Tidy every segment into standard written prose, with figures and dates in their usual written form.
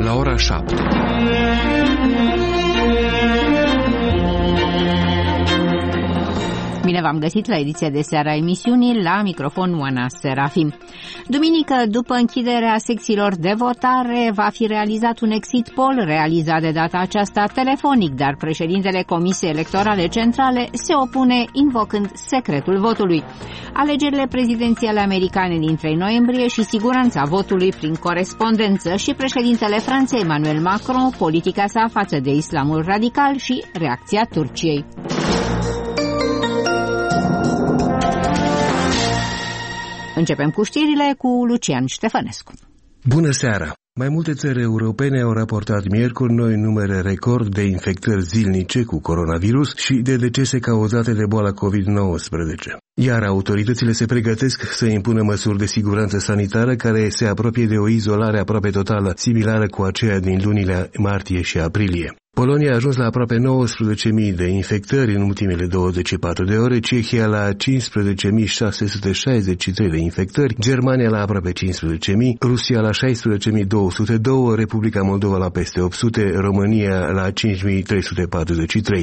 la ora 7. Bine v-am găsit la ediția de seară a emisiunii, la microfon Oana Serafim. Duminică, după închiderea secțiilor de votare, va fi realizat un exit poll, realizat de data aceasta telefonic, dar președintele Comisiei Electorale Centrale se opune invocând secretul votului. Alegerile prezidențiale americane din 3 noiembrie și siguranța votului prin corespondență și președintele Franței Emmanuel Macron, politica sa față de islamul radical și reacția Turciei. Începem cu știrile cu Lucian Ștefănescu. Bună seara! Mai multe țări europene au raportat miercuri noi numere record de infectări zilnice cu coronavirus și de decese cauzate de boala COVID-19. Iar autoritățile se pregătesc să impună măsuri de siguranță sanitară care se apropie de o izolare aproape totală, similară cu aceea din lunile martie și aprilie. Polonia a ajuns la aproape 19.000 de infectări în ultimele 24 de ore, Cehia la 15.663 de infectări, Germania la aproape 15.000, Rusia la 16.202, Republica Moldova la peste 800, România la 5.343.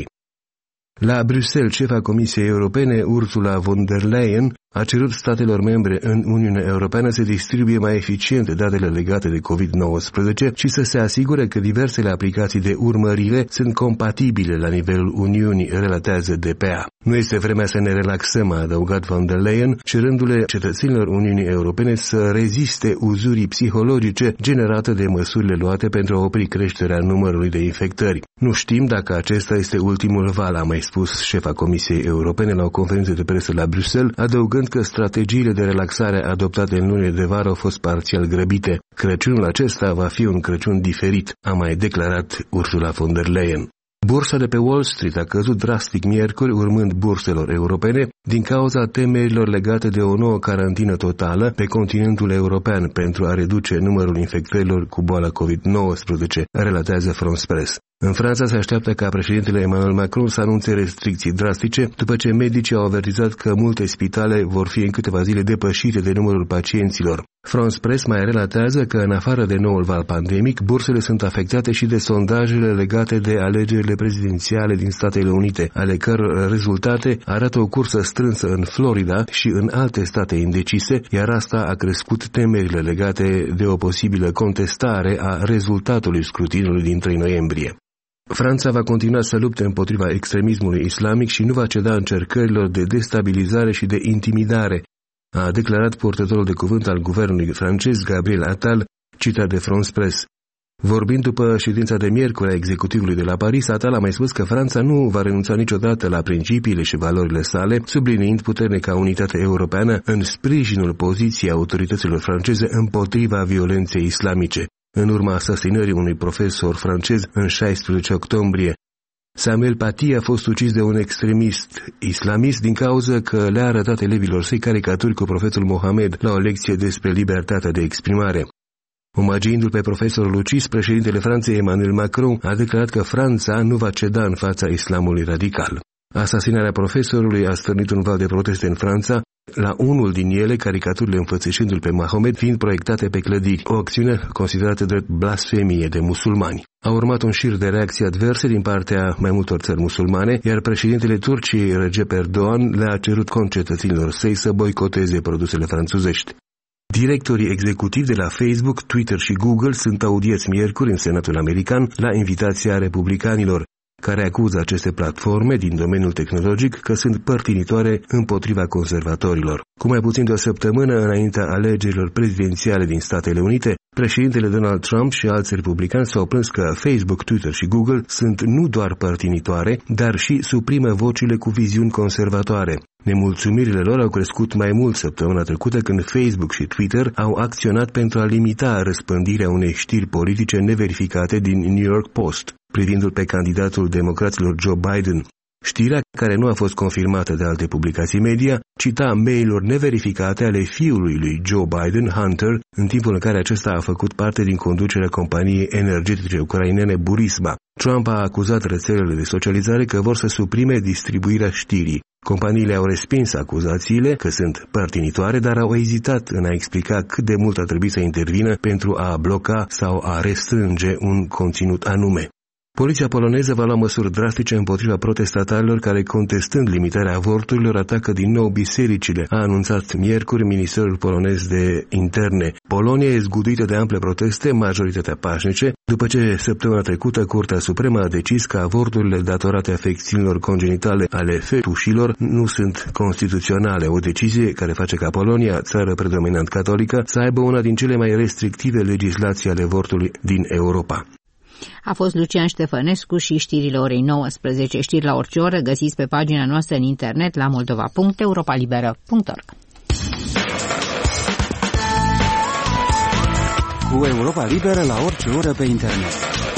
La Bruxelles, șefa Comisiei Europene, Ursula von der Leyen, a cerut statelor membre în Uniunea Europeană să distribuie mai eficient datele legate de COVID-19 și să se asigure că diversele aplicații de urmărire sunt compatibile la nivelul Uniunii, relatează DPA. Nu este vremea să ne relaxăm, a adăugat von der Leyen, cerându-le cetățenilor Uniunii Europene să reziste uzurii psihologice generate de măsurile luate pentru a opri creșterea numărului de infectări. Nu știm dacă acesta este ultimul val, a mai spus șefa Comisiei Europene la o conferință de presă la Bruxelles, adăugând că strategiile de relaxare adoptate în lunile de vară au fost parțial grăbite. Crăciunul acesta va fi un Crăciun diferit, a mai declarat Ursula von der Leyen. Bursa de pe Wall Street a căzut drastic miercuri, urmând burselor europene, din cauza temerilor legate de o nouă carantină totală pe continentul european pentru a reduce numărul infectărilor cu boala COVID-19, relatează France Press. În Franța se așteaptă ca președintele Emmanuel Macron să anunțe restricții drastice, după ce medicii au avertizat că multe spitale vor fi în câteva zile depășite de numărul pacienților. France Press mai relatează că, în afară de noul val pandemic, bursele sunt afectate și de sondajele legate de alegerile prezidențiale din Statele Unite, ale căror rezultate arată o cursă strânsă în Florida și în alte state indecise, iar asta a crescut temerile legate de o posibilă contestare a rezultatului scrutinului din 3 noiembrie. Franța va continua să lupte împotriva extremismului islamic și nu va ceda încercărilor de destabilizare și de intimidare, a declarat purtătorul de cuvânt al guvernului francez Gabriel Attal, citat de France Press. Vorbind după ședința de miercuri a executivului de la Paris, Attal a mai spus că Franța nu va renunța niciodată la principiile și valorile sale, subliniind puternica unitate europeană în sprijinul poziției autorităților franceze împotriva violenței islamice. În urma asasinării unui profesor francez în 16 octombrie, Samuel Paty a fost ucis de un extremist islamist din cauza că le-a arătat elevilor săi caricaturi cu profetul Mohamed la o lecție despre libertatea de exprimare. Omagiindu-l pe profesorul ucis, președintele Franței Emmanuel Macron a declarat că Franța nu va ceda în fața islamului radical. Asasinarea profesorului a stârnit un val de proteste în Franța, la unul din ele caricaturile înfățișându-l pe Mahomet fiind proiectate pe clădiri, o acțiune considerată drept blasfemie de musulmani. A urmat un șir de reacții adverse din partea mai multor țări musulmane, iar președintele Turciei Recep Erdogan le-a cerut concetățenilor săi să boicoteze produsele franțuzești. Directorii executivi de la Facebook, Twitter și Google sunt audiați miercuri în Senatul American la invitația republicanilor, care acuză aceste platforme din domeniul tehnologic că sunt părtinitoare împotriva conservatorilor. Cu mai puțin de o săptămână înaintea alegerilor prezidențiale din Statele Unite, președintele Donald Trump și alți republicani s-au plâns că Facebook, Twitter și Google sunt nu doar părtinitoare, dar și suprimă vocile cu viziuni conservatoare. Nemulțumirile lor au crescut mai mult săptămâna trecută când Facebook și Twitter au acționat pentru a limita răspândirea unei știri politice neverificate din New York Post, privindu-l pe candidatul democraților Joe Biden. Știrea, care nu a fost confirmată de alte publicații media, cita mail-uri neverificate ale fiului lui Joe Biden, Hunter, în timpul în care acesta a făcut parte din conducerea companiei energetice ucrainene Burisma. Trump a acuzat rețelele de socializare că vor să suprime distribuirea știrii. Companiile au respins acuzațiile că sunt părtinitoare, dar au ezitat în a explica cât de mult a trebuit să intervină pentru a bloca sau a restrânge un conținut anume. Poliția poloneză va lua măsuri drastice împotriva protestatarilor care, contestând limitarea avorturilor, atacă din nou bisericile, a anunțat miercuri Ministerul polonez de Interne. Polonia e zguduită de ample proteste, majoritatea pașnice, după ce săptămâna trecută Curtea Supremă a decis că avorturile datorate afecțiunilor congenitale ale fetușilor nu sunt constituționale, o decizie care face ca Polonia, țară predominant catolică, să aibă una din cele mai restrictive legislații ale avortului din Europa. A fost Lucian Ștefănescu și știrile orei 19. Știri la orice oră găsiți pe pagina noastră în internet la moldova.europalibera.org. Cu Europa Liberă la orice oră pe internet.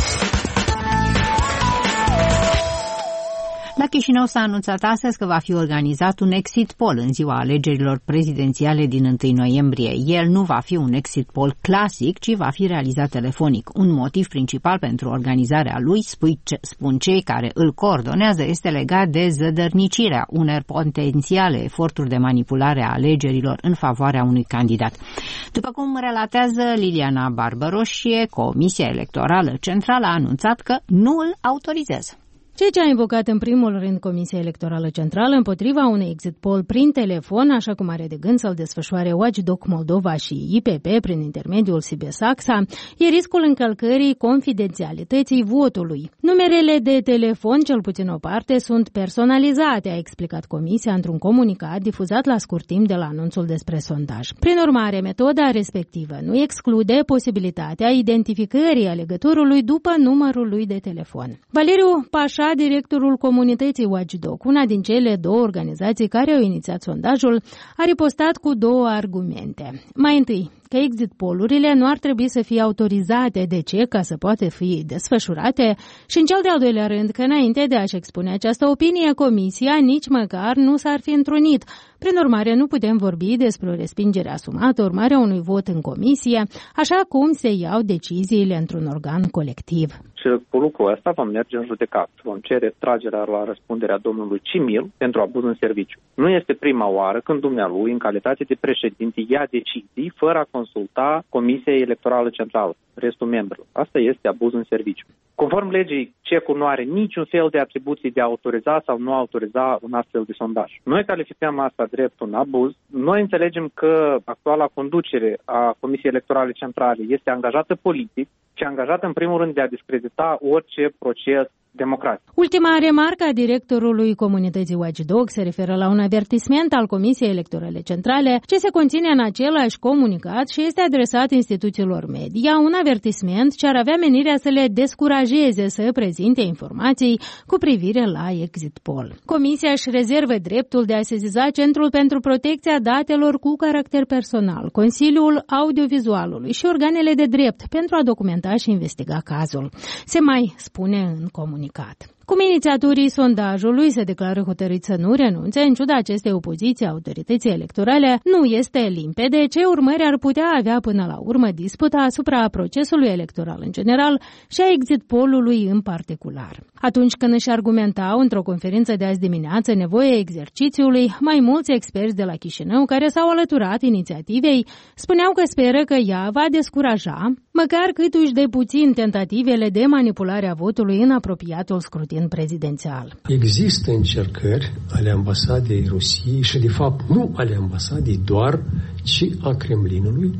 La Chișinău s-a anunțat astăzi că va fi organizat un exit poll în ziua alegerilor prezidențiale din 1 noiembrie. El nu va fi un exit poll clasic, ci va fi realizat telefonic. Un motiv principal pentru organizarea lui, spun cei care îl coordonează, este legat de zădărnicirea unor potențiale eforturi de manipulare a alegerilor în favoarea unui candidat. După cum relatează Liliana Barbăroșie, Comisia Electorală Centrală a anunțat că nu îl autorizează. Ceea ce a invocat în primul rând Comisia Electorală Centrală împotriva unui exit poll prin telefon, așa cum are de gând să-l desfășoare Watchdog Moldova și IPP prin intermediul Sibesaxa, e riscul încălcării confidențialității votului. Numerele de telefon, cel puțin o parte, sunt personalizate, a explicat Comisia într-un comunicat difuzat la scurt timp de la anunțul despre sondaj. Prin urmare, metoda respectivă nu exclude posibilitatea identificării alegătorului după numărul lui de telefon. Valeriu Pașa, directorul comunității Watchdog, una din cele două organizații care au inițiat sondajul, a ripostat cu două argumente. Mai întâi, că exit pollurile nu ar trebui să fie autorizate. De ce? Ca să poată fi desfășurate. Și în cel de-al doilea rând, că înainte de a-și expune această opinie, Comisia nici măcar nu s-ar fi întrunit. Prin urmare, nu putem vorbi despre o respingere asumată, urmarea unui vot în comisie, așa cum se iau deciziile într-un organ colectiv. Și cu lucrul ăsta vom merge în judecat. Vom cere tragerea la răspunderea domnului Cimil pentru abuz în serviciu. Nu este prima oară când dumnealui, în calitate de președinte, ia decizii fără a consulta Comisia Electorală Centrală, restul membrilor. Asta este abuz în serviciu. Conform legii, CEC-ul nu are niciun fel de atribuții de a autoriza sau nu autoriza un astfel de sondaj. Noi calificăm asta drept un abuz. Noi înțelegem că actuala conducere a Comisiei Electorale Centrale este angajată politic și angajată în primul rând de a discredita orice proces democratic. Ultima remarcă a directorului comunității Watchdog se referă la un avertisment al Comisiei Electorale Centrale ce se conține în același comunicat și este adresat instituțiilor media, un avertisment ce ar avea menirea să le descurajeze să prezinte informații cu privire la exit poll. Comisia își rezervă dreptul de a sesiza Centrul pentru Protecția Datelor cu caracter personal, Consiliul Audiovizualului și organele de drept pentru a documenta și investiga cazul. Se mai spune în comunicat. Cum inițiatorii sondajului se declară hotărâți să nu renunțe, în ciuda acestei opoziții a autorității electorale, nu este limpede ce urmări ar putea avea până la urmă disputa asupra procesului electoral în general și a exit poll-ului în particular. Atunci când își argumentau într-o conferință de azi dimineață nevoia exercițiului, mai mulți experți de la Chișinău care s-au alăturat inițiativei spuneau că speră că ea va descuraja, măcar câtuși de puțin, tentativele de manipulare a votului în apropiatul scrutin prezidențial. Există încercări ale ambasadei Rusiei și de fapt nu ale ambasadei doar, ci a Kremlinului,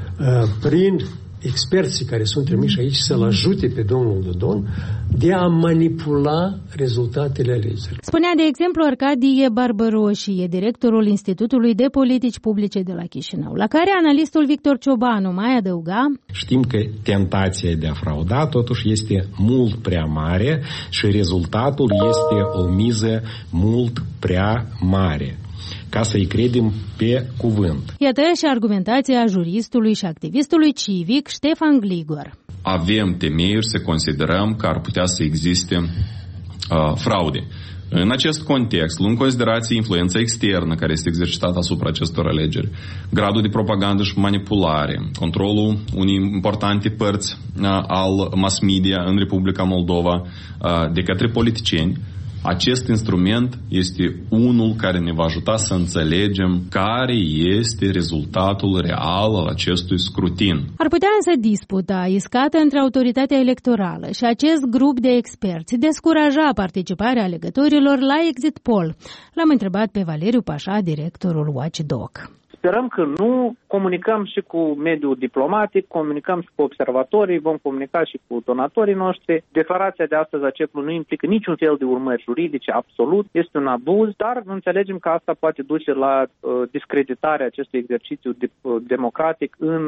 prin experții care sunt trimiși aici să-l ajute pe domnul Dodon de a manipula rezultatele alegerilor. Spunea, de exemplu, Arcadie Barbăroșie, directorul Institutului de Politici Publice de la Chișinău, la care analistul Victor Ciobanu mai adăuga: știm că tentația de a frauda totuși este mult prea mare și rezultatul este o miză mult prea mare, ca să-i credem pe cuvânt. Iată și argumentația juristului și activistului civic Ștefan Gligor. Avem temeiuri să considerăm că ar putea să existe fraude. În acest context, luând în considerație influența externă care este exercitată asupra acestor alegeri, gradul de propagandă și manipulare, controlul unei importante părți al mass media în Republica Moldova de către politicieni, acest instrument este unul care ne va ajuta să înțelegem care este rezultatul real al acestui scrutin. Ar putea însă disputa iscată între autoritatea electorală și acest grup de experți descuraja participarea alegătorilor la exit poll. L-am întrebat pe Valeriu Pașa, directorul Watchdog. Sperăm că nu, comunicăm și cu mediul diplomatic, comunicăm și cu observatorii, vom comunica și cu donatorii noștri. Declarația de astăzi a CEPL-ului nu implică niciun fel de urmări juridice, absolut, este un abuz, dar înțelegem că asta poate duce la discreditarea acestui exercițiu democratic în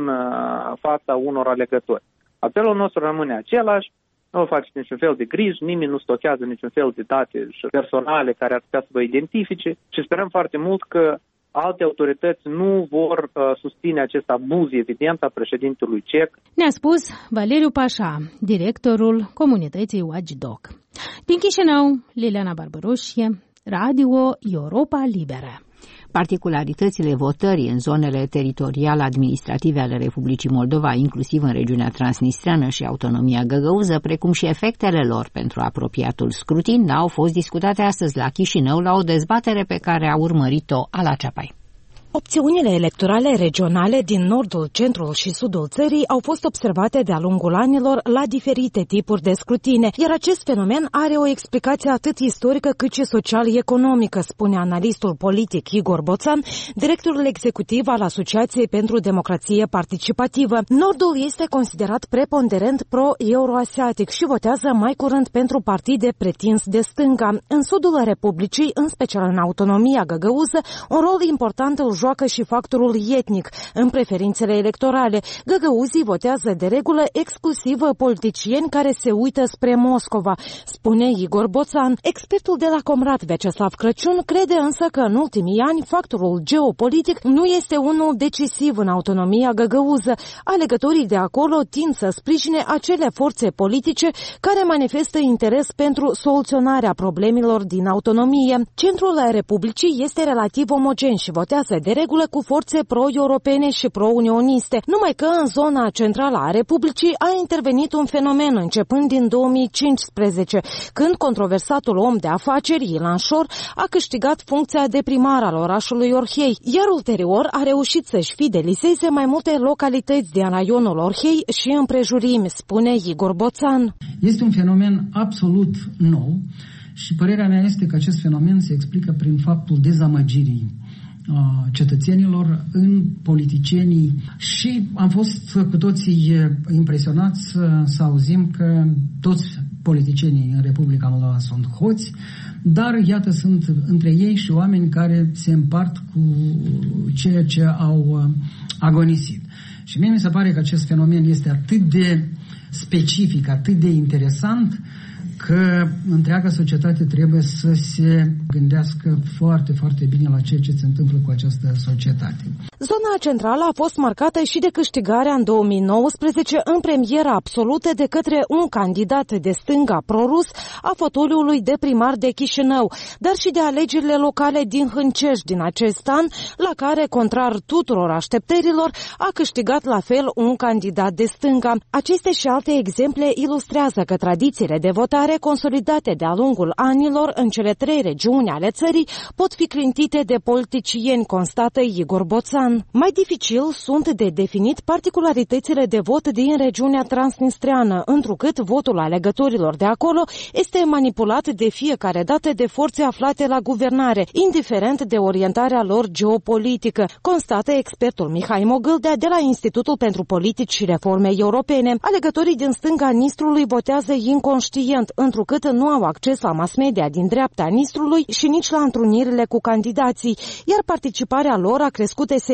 fața unor alegători. Apelul nostru rămâne același. Nu faceți niciun fel de griji, nimeni nu stochează niciun fel de date personale care ar putea să vă identifice și sperăm foarte mult că alte autorități nu vor susține acest abuz evident al președintelui cec. Ne-a spus Valeriu Pașa, directorul comunității Watchdog. Din Chișinău, Liliana Barbaroșie, Radio Europa Liberă. Particularitățile votării în zonele teritoriale administrative ale Republicii Moldova, inclusiv în regiunea transnistreană și autonomia găgăuză, precum și efectele lor pentru apropiatul scrutin, au fost discutate astăzi la Chișinău la o dezbatere pe care a urmărit-o Ala Ceapai. Opțiunile electorale regionale din nordul, centrul și sudul țării au fost observate de-a lungul anilor la diferite tipuri de scrutine, iar acest fenomen are o explicație atât istorică cât și social-economică, spune analistul politic Igor Boțan, directorul executiv al Asociației pentru Democrație Participativă. Nordul este considerat preponderent pro-euroasiatic și votează mai curând pentru partide pretins de stânga. În sudul Republicii, în special în autonomia găgăuză, un rol important îl joacă și factorul etnic. În preferințele electorale, găgăuzii votează de regulă exclusiv politicieni care se uită spre Moscova, spune Igor Boțan. Expertul de la Comrat, Vyacheslav Crăciun, crede însă că în ultimii ani factorul geopolitic nu este unul decisiv în autonomia găgăuză. Alegătorii de acolo tind să sprijine acele forțe politice care manifestă interes pentru soluționarea problemelor din autonomie. Centrul Republicii este relativ omogen și votează de regulă cu forțe pro-europene și pro-unioniste, numai că în zona centrală a Republicii a intervenit un fenomen începând din 2015, când controversatul om de afaceri, Ilan Șor, a câștigat funcția de primar al orașului Orhei, iar ulterior a reușit să-și fidelizeze mai multe localități din raionul Orhei și împrejurimi, spune Igor Boțan. Este un fenomen absolut nou și părerea mea este că acest fenomen se explică prin faptul dezamăgirii cetățenilor în politicienii și am fost cu toții impresionați să auzim că toți politicienii în Republica Moldova sunt hoți, dar iată sunt între ei și oameni care se împart cu ceea ce au agonisit. Și mie mi se pare că acest fenomen este atât de specific, atât de interesant, că întreaga societate trebuie să se gândească foarte, foarte bine la ceea ce se întâmplă cu această societate. Zona centrală a fost marcată și de câștigarea în 2019 în premieră absolută de către un candidat de stânga prorus a fotoliului de primar de Chișinău, dar și de alegerile locale din Hâncești din acest an, la care, contrar tuturor așteptărilor, a câștigat la fel un candidat de stânga. Aceste și alte exemple ilustrează că tradițiile de votare consolidate de-a lungul anilor în cele 3 regiuni ale țării pot fi clintite de politicieni, constată Igor Boțan. Mai dificil sunt de definit particularitățile de vot din regiunea transnistreană, întrucât votul alegătorilor de acolo este manipulat de fiecare dată de forțe aflate la guvernare, indiferent de orientarea lor geopolitică, constată expertul Mihai Mogâldea de la Institutul pentru Politici și Reforme Europene. Alegătorii din stânga Nistrului votează inconștient, întrucât nu au acces la mass media din dreapta Nistrului și nici la întrunirile cu candidații, iar participarea lor a crescut esențial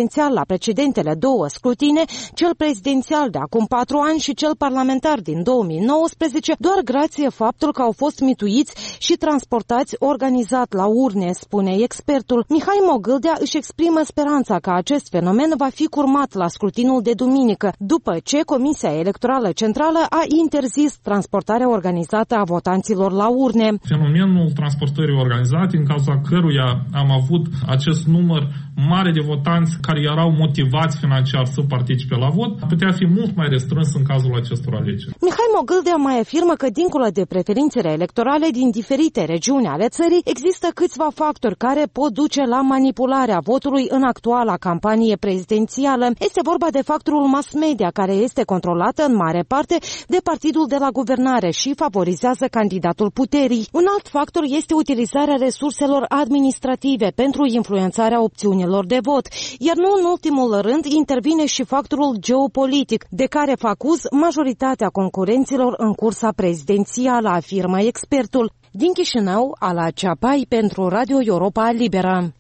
prezidențial la precedentele 2 scrutine, cel prezidențial de acum 4 ani și cel parlamentar din 2019, doar grație faptul că au fost mituiți și transportați organizat la urne, spune expertul. Mihai Mogâldea își exprimă speranța că acest fenomen va fi curmat la scrutinul de duminică, după ce Comisia Electorală Centrală a interzis transportarea organizată a votanților la urne. Fenomenul transportării organizate, în cauza căruia am avut acest număr mare de votanți care erau motivați financiar să participe la vot, putea fi mult mai restrâns în cazul acestor alegeri. Mihai Mogâldea mai afirmă că, dincolo de preferințele electorale din diferite regiuni ale țării, există câțiva factori care pot duce la manipularea votului în actuala campanie prezidențială. Este vorba de factorul mass media, care este controlată în mare parte de partidul de la guvernare și favorizează candidatul puterii. Un alt factor este utilizarea resurselor administrative pentru influențarea opțiunilor de vot, iar nu în ultimul rând intervine și factorul geopolitic, de care fac uz majoritatea concurenților în cursa prezidențială, afirmă expertul. Din Chișinău, Ala Ceapai pentru Radio Europa Liberă.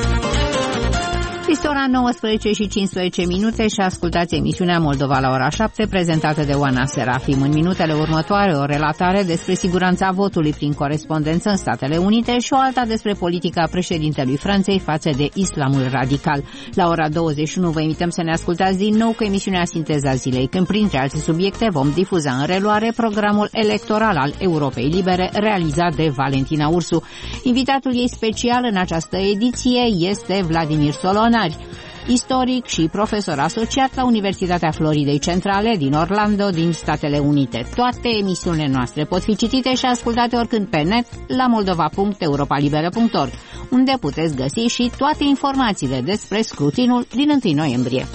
Este ora 19 și 15 minute și ascultați emisiunea Moldova la ora 7, prezentată de Oana Serafim. În minutele următoare, o relatare despre siguranța votului prin corespondență în Statele Unite și o alta despre politica președintelui Franței față de islamul radical. La ora 21 vă invităm să ne ascultați din nou cu emisiunea Sinteza Zilei, când printre alte subiecte vom difuza în reluare programul electoral al Europei Libere, realizat de Valentina Ursu. Invitatul ei special în această ediție este Vladimir Solon, istoric și profesor asociat la Universitatea Floridei Centrale din Orlando, din Statele Unite. Toate emisiunile noastre pot fi citite și ascultate oricând pe net la moldova.europalibera.org, unde puteți găsi și toate informațiile despre scrutinul din 1 noiembrie.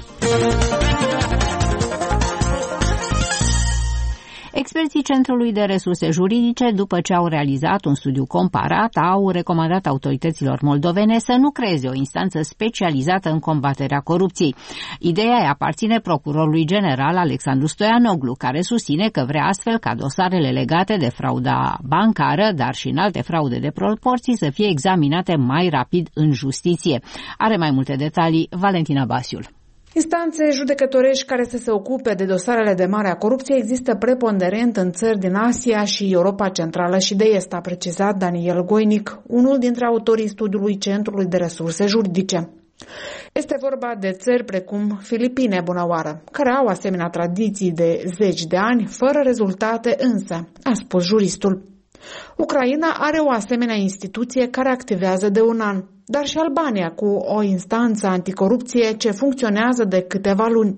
Experții Centrului de Resurse Juridice, după ce au realizat un studiu comparat, au recomandat autorităților moldovene să nu creeze o instanță specializată în combaterea corupției. Ideea îi aparține procurorului general Alexandru Stoianoglu, care susține că vrea astfel ca dosarele legate de frauda bancară, dar și în alte fraude de proporții, să fie examinate mai rapid în justiție. Are mai multe detalii Valentina Basiul. Instanțe judecătorești care să se ocupe de dosarele de mare a corupției există preponderent în țări din Asia și Europa Centrală și de Est, a precizat Daniel Goinic, unul dintre autorii studiului Centrului de Resurse Juridice. Este vorba de țări precum Filipine, bunăoară, care au asemenea tradiții de zeci de ani, fără rezultate însă, a spus juristul. Ucraina are o asemenea instituție care activează de un an, dar și Albania cu o instanță anticorupție ce funcționează de câteva luni.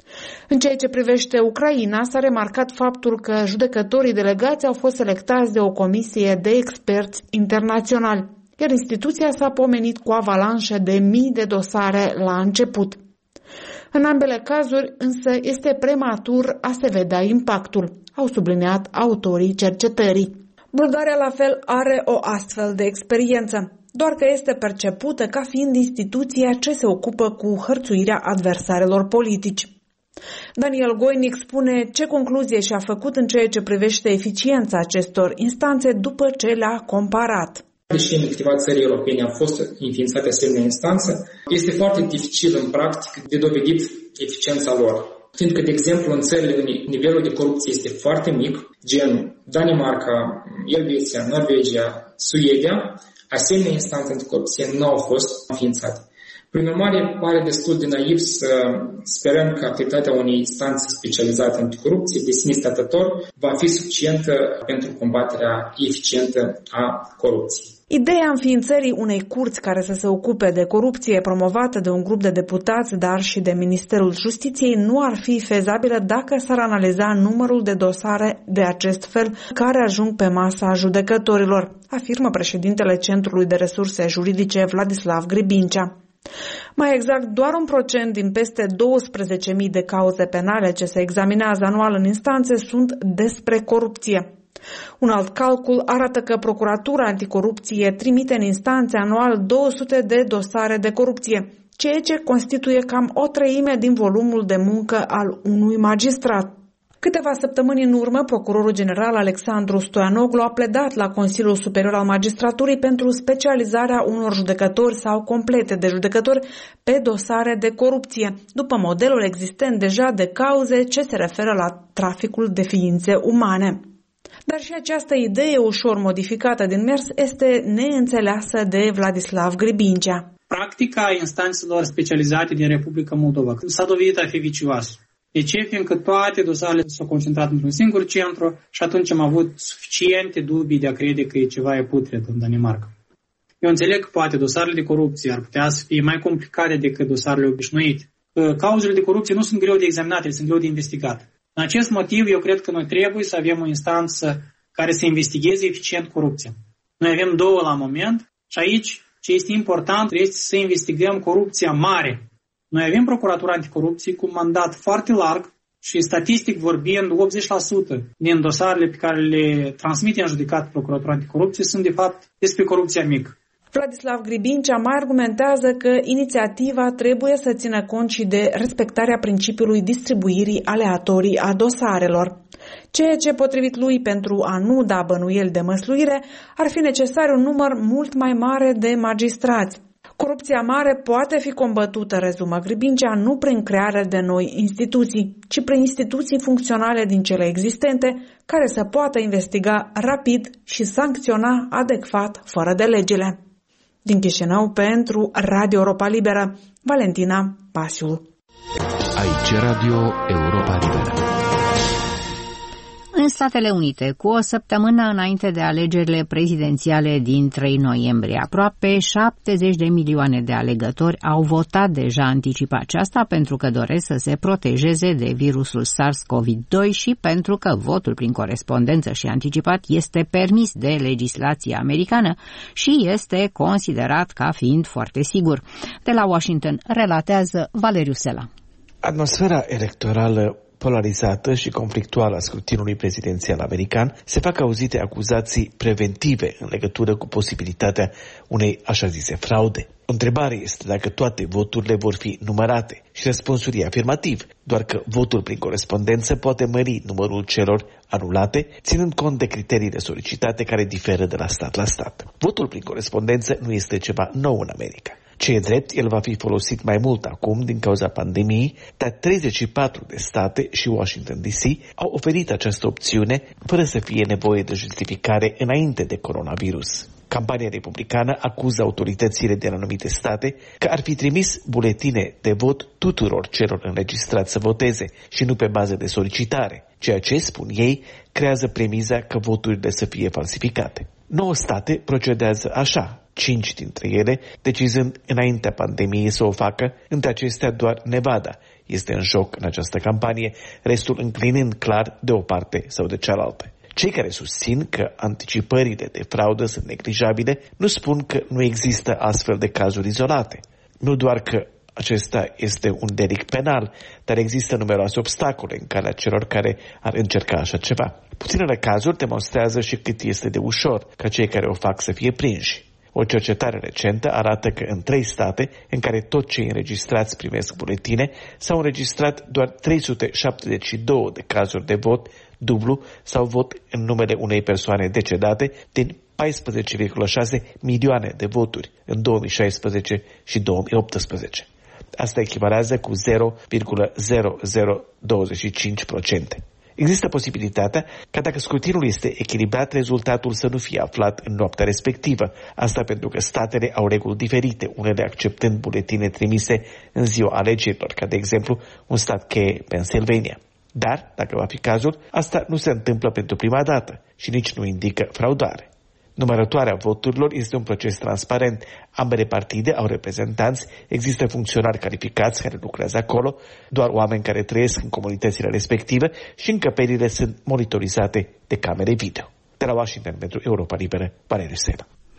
În ceea ce privește Ucraina, s-a remarcat faptul că judecătorii delegați au fost selectați de o comisie de experți internaționali, iar instituția s-a pomenit cu avalanșe de mii de dosare la început. În ambele cazuri, însă, este prematur a se vedea impactul, au subliniat autorii cercetării. Bulgaria la fel are o astfel de experiență, doar că este percepută ca fiind instituția ce se ocupă cu hărțuirea adversarelor politici. Daniel Goinic spune ce concluzie și-a făcut în ceea ce privește eficiența acestor instanțe după ce le-a comparat. Deși în câteva țări europene au fost înființate asemenea instanță, este foarte dificil în practică de dovedit eficiența lor. Fiindcă, de exemplu, în țările unde nivelul de corupție este foarte mic, gen Danemarca, Elveția, Norvegia, Suedia, asemenea instanțe anticorupție nu au fost înființate. Prin urmare, pare destul de naiv să sperăm că activitatea unei instanțe specializate în anticorupție de sine stătător va fi suficientă pentru combaterea eficientă a corupției. Ideea înființării unei curți care să se ocupe de corupție promovată de un grup de deputați, dar și de Ministerul Justiției, nu ar fi fezabilă dacă s-ar analiza numărul de dosare de acest fel care ajung pe masa judecătorilor, afirmă președintele Centrului de Resurse Juridice Vladislav Gribincea. Mai exact, doar 1% din peste 12.000 de cauze penale ce se examinează anual în instanțe sunt despre corupție. Un alt calcul arată că Procuratura Anticorupție trimite în instanțe anual 200 de dosare de corupție, ceea ce constituie cam 1/3 din volumul de muncă al unui magistrat. Câteva săptămâni în urmă, procurorul general Alexandru Stoianoglu a pledat la Consiliul Superior al Magistraturii pentru specializarea unor judecători sau complete de judecători pe dosare de corupție, după modelul existent deja de cauze ce se referă la traficul de ființe umane. Dar și această idee ușor modificată din mers este neînțeleasă de Vladislav Gribincea. Practica instanțelor specializate din Republica Moldova s-a dovedit a fi vicioasă. De ce? Fiindcă toate dosarele s-au concentrat într-un singur centru și atunci am avut suficiente dubii de a crede că e ceva putred în Danemarca. Eu înțeleg că poate dosarele de corupție ar putea să fie mai complicate decât dosarele obișnuite. Cauzele de corupție nu sunt greu de examinat, sunt greu de investigat. În acest motiv, eu cred că noi trebuie să avem o instanță care să investigheze eficient corupția. Noi avem două la moment și aici ce este important este să investigăm corupția mare. Noi avem Procuratura Anticorupție cu un mandat foarte larg și statistic vorbind 80% din dosarele pe care le transmite în judecat Procuratura Anticorupție sunt de fapt despre corupția mică. Vladislav Gribincea mai argumentează că inițiativa trebuie să țină cont și de respectarea principiului distribuirii aleatorii a dosarelor. Ceea ce, potrivit lui, pentru a nu da bănuieli de măsluire, ar fi necesar un număr mult mai mare de magistrați. Corupția mare poate fi combătută, rezumă Gribincea, nu prin crearea de noi instituții, ci prin instituții funcționale din cele existente, care să poată investiga rapid și sancționa adecvat, fără de legile. Din Chișinău, pentru Radio Europa Liberă, Valentina Pasiul. Aici Radio Europa Liberă. În Statele Unite, cu o săptămână înainte de alegerile prezidențiale din 3 noiembrie, aproape 70 de milioane de alegători au votat deja anticipat aceasta pentru că doresc să se protejeze de virusul SARS-CoV-2 și pentru că votul prin corespondență și anticipat este permis de legislația americană și este considerat ca fiind foarte sigur. De la Washington relatează Valeriu Sela. Atmosfera electorală polarizată și conflictuală a scrutinului prezidențial american, se fac auzite acuzații preventive în legătură cu posibilitatea unei așa zise fraude. Întrebarea este dacă toate voturile vor fi numărate și răspunsul e afirmativ, doar că votul prin corespondență poate mări numărul celor anulate, ținând cont de criteriile solicitate care diferă de la stat la stat. Votul prin corespondență nu este ceva nou în America. Ce e drept, el va fi folosit mai mult acum din cauza pandemiei, dar 34 de state și Washington DC au oferit această opțiune fără să fie nevoie de justificare înainte de coronavirus. Campania republicană acuză autoritățile din anumite state că ar fi trimis buletine de vot tuturor celor înregistrați să voteze și nu pe bază de solicitare, ceea ce, spun ei, creează premiza că voturile să fie falsificate. 9 state procedează așa, 5 dintre ele decizând înaintea pandemiei să o facă, între acestea doar Nevada este în joc în această campanie, restul înclinând clar de o parte sau de cealaltă. Cei care susțin că anticipările de fraudă sunt neglijabile nu spun că nu există astfel de cazuri izolate. Nu doar că acesta este un delict penal, dar există numeroase obstacole în calea celor care ar încerca așa ceva. Puținele cazuri demonstrează și cât este de ușor ca cei care o fac să fie prinși. O cercetare recentă arată că în 3 state în care toți cei înregistrați primesc buletine, s-au înregistrat doar 372 de cazuri de vot dublu sau vot în numele unei persoane decedate din 14,6 milioane de voturi în 2016 și 2018. Asta echivalează cu 0,0025%. Există posibilitatea ca dacă scrutinul este echilibrat, rezultatul să nu fie aflat în noaptea respectivă. Asta pentru că statele au reguli diferite, unele acceptând buletine trimise în ziua alegerilor, ca de exemplu un stat cheie, Pennsylvania. Dar, dacă va fi cazul, asta nu se întâmplă pentru prima dată și nici nu indică fraudare. Numărătoarea voturilor este un proces transparent. Ambele partide au reprezentanți, există funcționari calificați care lucrează acolo, doar oameni care trăiesc în comunitățile respective și încăperile sunt monitorizate de camere video. De la Washington pentru Europa Liberă, Valeriu Sela.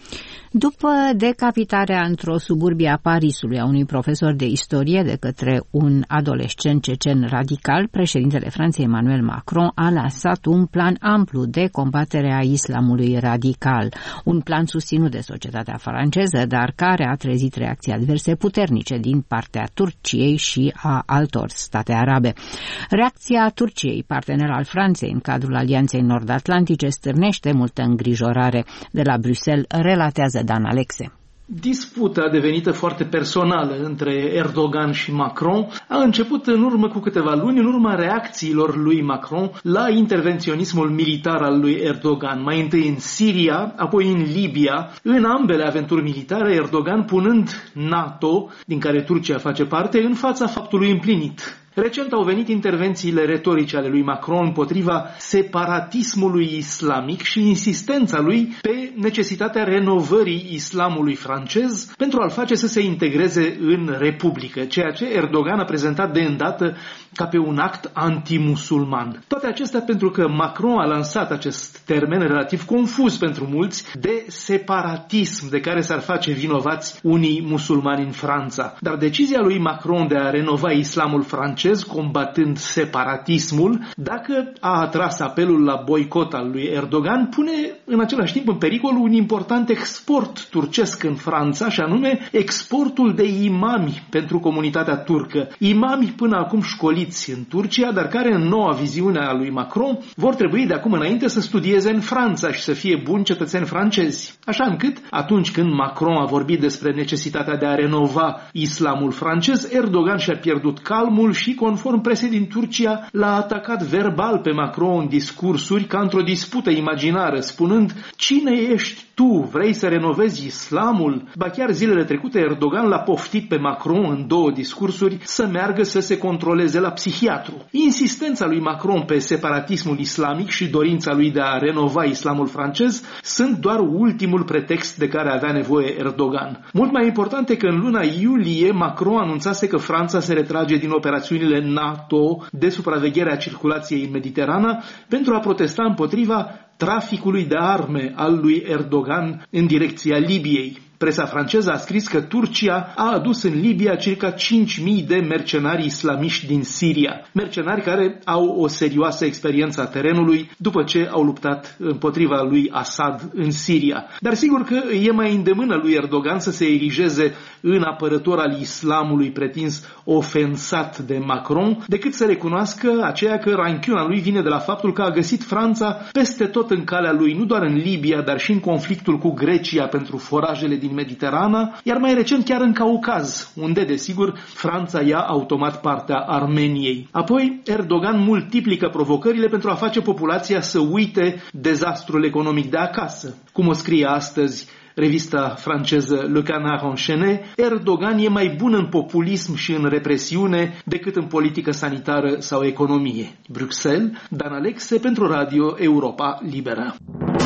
După decapitarea într-o suburbie a Parisului a unui profesor de istorie de către un adolescent cecen radical, președintele Franței Emmanuel Macron a lansat un plan amplu de combatere a islamului radical, un plan susținut de societatea franceză, dar care a trezit reacții adverse puternice din partea Turciei și a altor state arabe. Reacția Turciei, partener al Franței în cadrul Alianței Nord-Atlantice, stârnește multă îngrijorare. De la Bruxelles relatează Dan Alexe. Disputa devenită foarte personală între Erdogan și Macron a început în urmă cu câteva luni, în urma reacțiilor lui Macron la intervenționismul militar al lui Erdogan. Mai întâi în Siria, apoi în Libia, în ambele aventuri militare, Erdogan punând NATO, din care Turcia face parte, în fața faptului împlinit. Recent au venit intervențiile retorice ale lui Macron împotriva separatismului islamic și insistența lui pe necesitatea renovării islamului francez pentru a-l face să se integreze în Republică, ceea ce Erdogan a prezentat de îndată ca pe un act antimusulman. Toate acestea pentru că Macron a lansat acest termen relativ confuz pentru mulți de separatism, de care s-ar face vinovați unii musulmani în Franța. Dar decizia lui Macron de a renova islamul francez, combatând separatismul, dacă a atras apelul la boicot al lui Erdogan, pune în același timp în pericol un important export turcesc în Franța, și anume exportul de imami pentru comunitatea turcă. Imami până acum școliți în Turcia, dar care în noua viziune a lui Macron vor trebui de acum înainte să studieze în Franța și să fie buni cetățeni francezi. Așa încât, atunci când Macron a vorbit despre necesitatea de a renova islamul francez, Erdogan și-a pierdut calmul și, conform presei din Turcia, l-a atacat verbal pe Macron în discursuri ca într-o dispută imaginară, spunând: "Cine ești tu? Vrei să renovezi islamul?" Ba chiar zilele trecute Erdogan l-a poftit pe Macron în două discursuri să meargă să se controleze la psihiatru. Insistența lui Macron pe separatismul islamic și dorința lui de a renova islamul francez sunt doar ultimul pretext de care avea nevoie Erdogan. Mult mai important e că în luna iulie Macron anunțase că Franța se retrage din operațiunile NATO de supraveghere a circulației în Mediterana pentru a protesta împotriva traficului de arme al lui Erdogan în direcția Libiei. Presa franceză a scris că Turcia a adus în Libia circa 5.000 de mercenari islamiști din Siria, mercenari care au o serioasă experiență a terenului după ce au luptat împotriva lui Assad în Siria. Dar sigur că e mai îndemână lui Erdogan să se erigeze în apărător al islamului pretins ofensat de Macron, decât să recunoască aceea că ranchiuna lui vine de la faptul că a găsit Franța peste tot în calea lui, nu doar în Libia, dar și în conflictul cu Grecia pentru forajele din Mediterana, iar mai recent chiar în Caucaz, unde, desigur, Franța ia automat partea Armeniei. Apoi, Erdogan multiplică provocările pentru a face populația să uite dezastrul economic de acasă. Cum o scrie astăzi revista franceză Le Canard Enchaîné, Erdogan e mai bun în populism și în represiune decât în politică sanitară sau economie. Bruxelles, Dan Alexe pentru Radio Europa Liberă.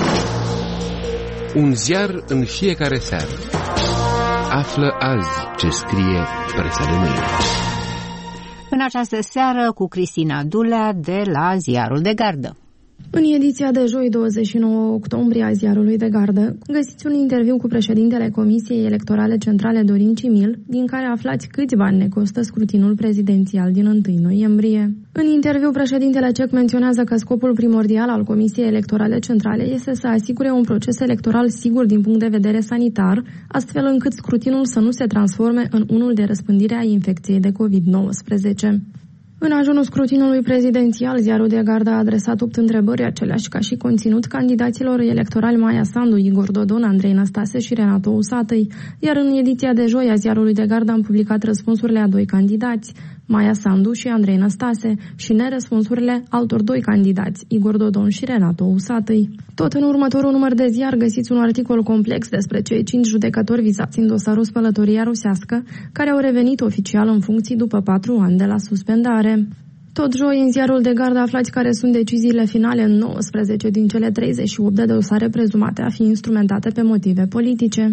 Un ziar în fiecare seară. Află azi ce scrie presa de mâine. În această seară cu Cristina Dulea de la Ziarul de Gardă. În ediția de joi 29 octombrie a Ziarului de Gardă găsiți un interviu cu președintele Comisiei Electorale Centrale Dorin Cimil, din care aflați câți bani ne costă scrutinul prezidențial din 1 noiembrie. În interviu, președintele CEC menționează că scopul primordial al Comisiei Electorale Centrale este să asigure un proces electoral sigur din punct de vedere sanitar, astfel încât scrutinul să nu se transforme în unul de răspândire a infecției de COVID-19. În ajunul scrutinului prezidențial, Ziarul de Gardă a adresat 8 întrebări, aceleași ca și conținut, candidaților electorali Maia Sandu, Igor Dodon, Andrei Năstase și Renato Usatăi, iar în ediția de joi a Ziarului de Gardă am publicat răspunsurile a 2 candidați, Maia Sandu și Andrei Năstase, și nerăspunsurile altor 2 candidați, Igor Dodon și Renato Usatăi. Tot în următorul număr de ziar găsiți un articol complex despre cei 5 judecători vizați în dosarul spălătoria rusească, care au revenit oficial în funcții după 4 ani de la suspendare. Tot joi, în Ziarul de Gardă, aflați care sunt deciziile finale în 19 din cele 38 de dosare prezumate a fi instrumentate pe motive politice.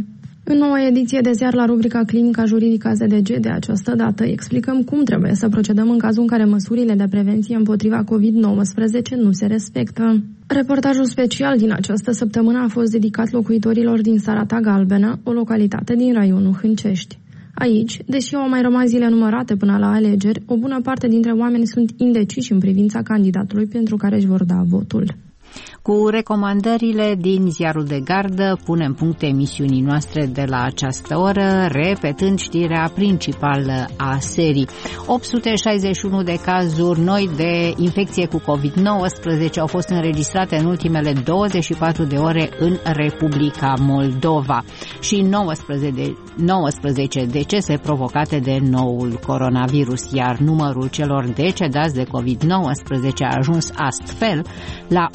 În noua ediție de ziar la rubrica Clinica Juridică AZDG de această dată explicăm cum trebuie să procedăm în cazul în care măsurile de prevenție împotriva COVID-19 nu se respectă. Reportajul special din această săptămână a fost dedicat locuitorilor din Sarata Galbenă, o localitate din raionul Hâncești. Aici, deși au mai rămas zile numărate până la alegeri, o bună parte dintre oameni sunt indeciși în privința candidatului pentru care își vor da votul. Cu recomandările din Ziarul de Gardă punem punct emisiunii noastre de la această oră, repetând știrea principală a serii. 861 de cazuri noi de infecție cu COVID-19 au fost înregistrate în ultimele 24 de ore în Republica Moldova și 19 decese provocate de noul coronavirus, iar numărul celor decedați de COVID-19 a ajuns astfel la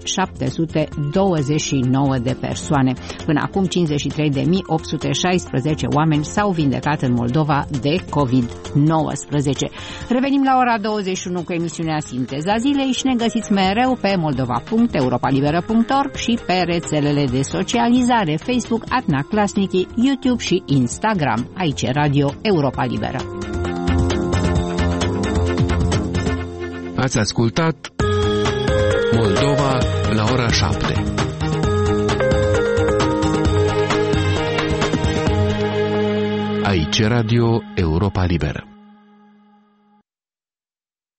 1729 de persoane. Până acum 53.816 oameni s-au vindecat în Moldova de COVID-19. Revenim la ora 21 cu emisiunea Sinteza Zilei și ne găsiți mereu pe moldova.europalibera.org și pe rețelele de socializare Facebook, Adna Klasnici, YouTube și Instagram. Aici e Radio Europa Liberă. Ați ascultat Moldova la ora 7. Aici Radio Europa Liberă.